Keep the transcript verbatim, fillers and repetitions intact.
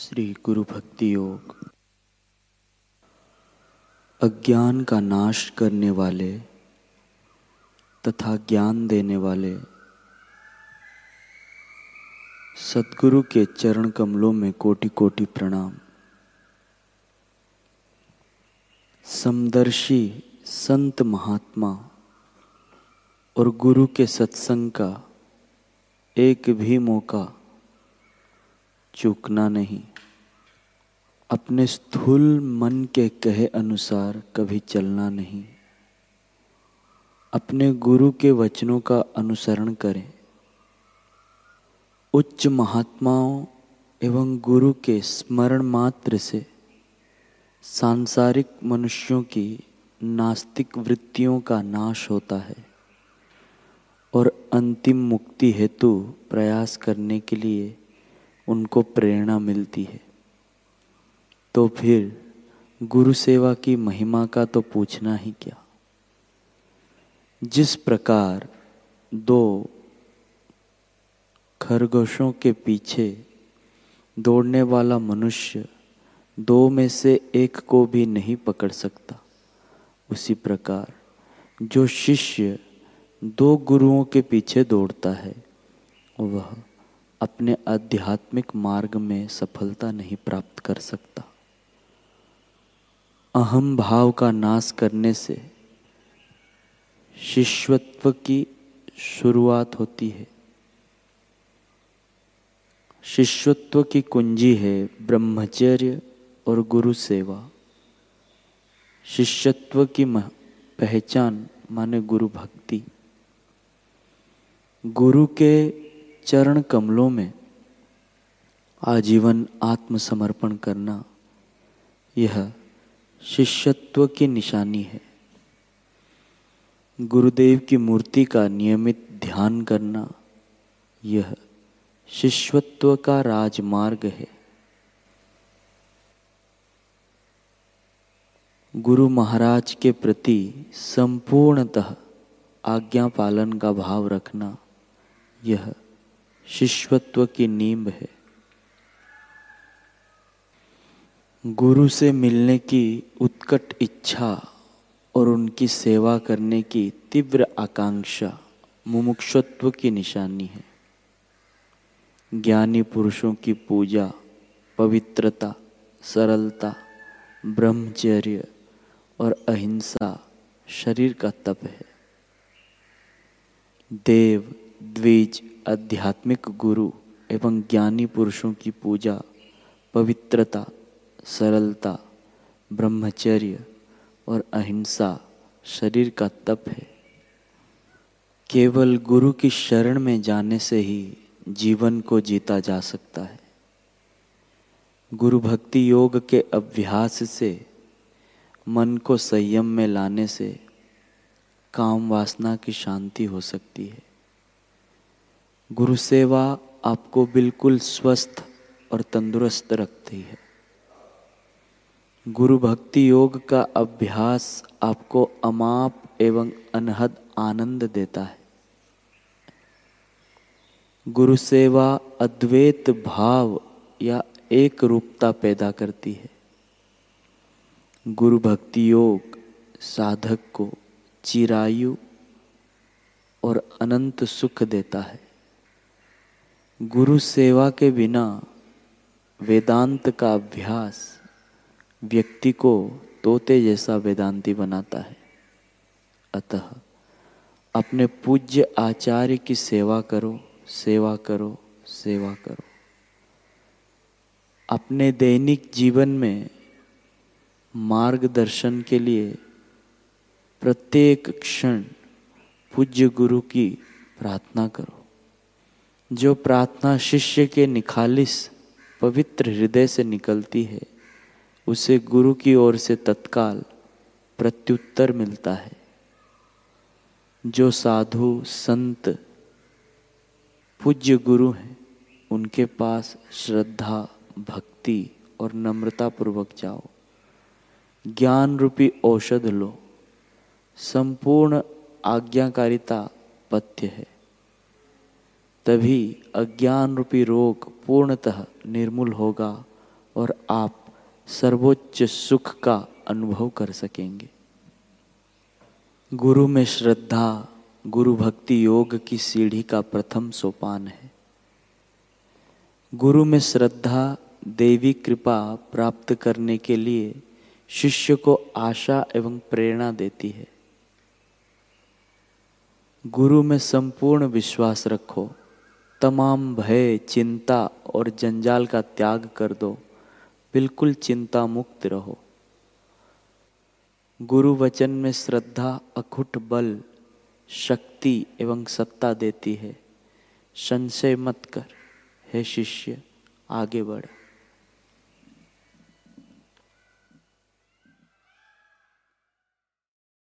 श्री गुरु भक्ति योग। अज्ञान का नाश करने वाले तथा ज्ञान देने वाले सद्गुरु के चरण कमलों में कोटि कोटि प्रणाम। समदर्शी संत महात्मा और गुरु के सत्संग का एक भी मौका चूकना नहीं। अपने स्थूल मन के कहे अनुसार कभी चलना नहीं। अपने गुरु के वचनों का अनुसरण करें। उच्च महात्माओं एवं गुरु के स्मरण मात्र से सांसारिक मनुष्यों की नास्तिक वृत्तियों का नाश होता है और अंतिम मुक्ति हेतु प्रयास करने के लिए उनको प्रेरणा मिलती है। तो फिर गुरु सेवा की महिमा का तो पूछना ही क्या। जिस प्रकार दो खरगोशों के पीछे दौड़ने वाला मनुष्य दो में से एक को भी नहीं पकड़ सकता, उसी प्रकार जो शिष्य दो गुरुओं के पीछे दौड़ता है वह अपने आध्यात्मिक मार्ग में सफलता नहीं प्राप्त कर सकता। अहम भाव का नाश करने से शिष्यत्व की शुरुआत होती है। शिष्यत्व की कुंजी है ब्रह्मचर्य और गुरु सेवा। शिष्यत्व की पहचान माने गुरु भक्ति। गुरु के चरण कमलों में आजीवन आत्मसमर्पण करना यह शिष्यत्व की निशानी है। गुरुदेव की मूर्ति का नियमित ध्यान करना यह शिष्यत्व का राजमार्ग है। गुरु महाराज के प्रति संपूर्णतः आज्ञा पालन का भाव रखना यह शिष्यत्व की नींव है। गुरु से मिलने की उत्कट इच्छा और उनकी सेवा करने की तीव्र आकांक्षा मुमुक्षुत्व की निशानी है। ज्ञानी पुरुषों की पूजा पवित्रता, सरलता, ब्रह्मचर्य और अहिंसा शरीर का तप है। देव द्विज आध्यात्मिक गुरु एवं ज्ञानी पुरुषों की पूजा पवित्रता, सरलता, ब्रह्मचर्य और अहिंसा शरीर का तप है। केवल गुरु की शरण में जाने से ही जीवन को जीता जा सकता है। गुरु भक्ति योग के अभ्यास से मन को संयम में लाने से काम वासना की शांति हो सकती है। गुरु सेवा आपको बिल्कुल स्वस्थ और तंदुरुस्त रखती है। गुरु भक्ति योग का अभ्यास आपको अमाप एवं अनहद आनंद देता है। गुरु सेवा अद्वैत भाव या एक रूपता पैदा करती है। गुरु भक्ति योग साधक को चिरायु और अनंत सुख देता है। गुरु सेवा के बिना वेदांत का अभ्यास व्यक्ति को तोते जैसा वेदांती बनाता है। अतः अपने पूज्य आचार्य की सेवा करो, सेवा करो, सेवा करो। अपने दैनिक जीवन में मार्गदर्शन के लिए प्रत्येक क्षण पूज्य गुरु की प्रार्थना करो। जो प्रार्थना शिष्य के निखालिस पवित्र हृदय से निकलती है उसे गुरु की ओर से तत्काल प्रत्युत्तर मिलता है। जो साधु संत पूज्य गुरु हैं उनके पास श्रद्धा, भक्ति और नम्रता पूर्वक जाओ। ज्ञान रूपी औषध लो। संपूर्ण आज्ञाकारिता पथ्य है। तभी अज्ञान रूपी रोग पूर्णतः निर्मूल होगा और आप सर्वोच्च सुख का अनुभव कर सकेंगे। गुरु में श्रद्धा गुरु भक्ति योग की सीढ़ी का प्रथम सोपान है। गुरु में श्रद्धा देवी कृपा प्राप्त करने के लिए शिष्य को आशा एवं प्रेरणा देती है। गुरु में संपूर्ण विश्वास रखो, तमाम भय चिंता और जंजाल का त्याग कर दो, बिल्कुल चिंता मुक्त रहो। गुरु वचन में श्रद्धा अखुट बल शक्ति एवं सत्ता देती है। संशय मत कर, हे शिष्य आगे बढ़।